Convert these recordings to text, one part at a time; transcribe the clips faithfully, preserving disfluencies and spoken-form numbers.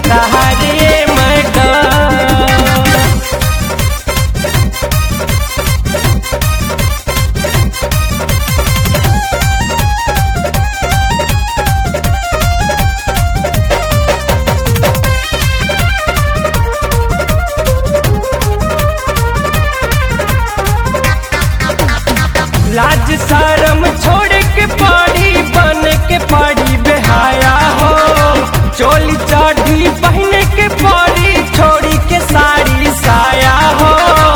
बता रे मैडम। लाज शरम छोड़ के पड़ी बन के पड़ी बेहाया हो, चोली चाढ़ी पहन के पड़ी छोड़ी के साड़ी साया हो।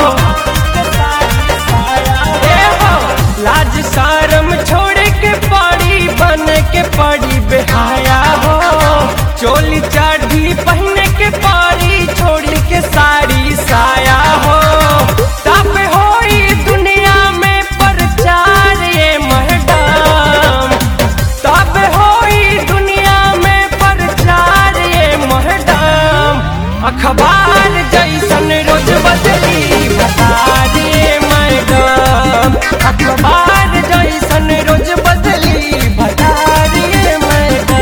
ए हो लाज शरम छोड़ के पड़ी बन के पड़ी बेहाया हो, चोली चाढ़ी पहन के पड़ी छोड़ी के साड़ी साया हो। तब होई दुनिया में प्रचार ये मैडम, तब होई दुनिया में प्रचार ये मैडम। अखबार जैसन रोज बदली बता दिए मैडम, अखबार जैसन रोज बदली बता दिए मैडम।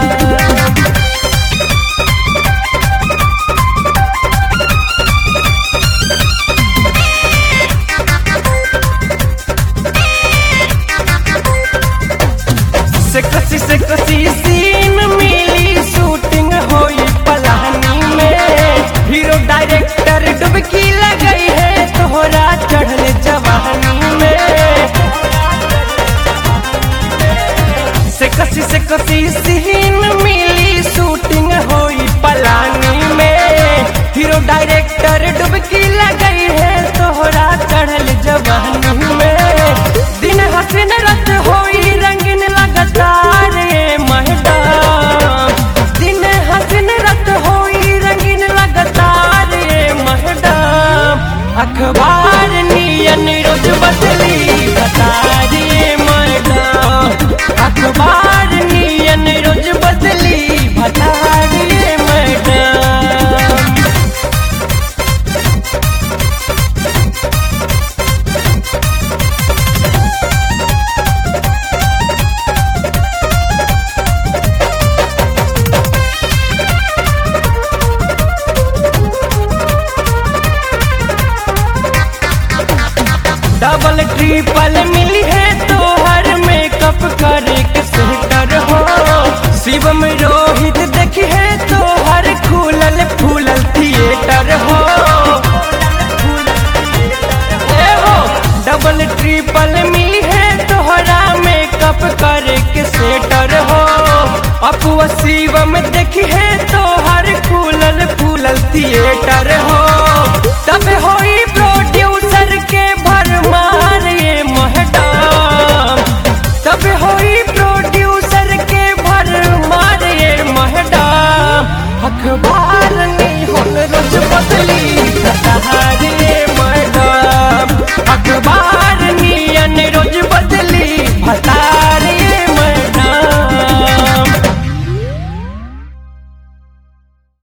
से कसी से कसी सीन मिली शूटिंग होई पलानी में, हीरो डायरेक्टर डुबकी लगई है तोहरा चढ़ल जवानी में। से कसी से कसी सीन मिली शूटिंग होई पलानी में, हीरो डायरेक्टर डुबकी लगई है तोहरा चढ़ल जवानी में। दिन हसीन रात होई रंगीन लगातार ये मैडम, दिन हसीन रात होई रंगीन लगातार ये मैडम। अखबार नियन रोज बदली बता दिए मैडम, अखबार नियन रोज बदली बता दिए मैडम। डबल ट्रिपल मिली है तो हर मेकअप करे के सेटर हो, शिवम रोहित देखी है तो हर खुलल फूलल थिएटर हो। ए हो डबल ट्रिपल मिली है तोहरा मेकअप करे के सेटर हो, अपुआ शिवम देखी है तो हर खुलल फूलल थिएटर हो। तब होई प्रोड्यूसर के भरमार ये मैडम, तब होई प्रोड्यूसर के भरमार ये मैडम। अखबार नहीं होल रोज बदली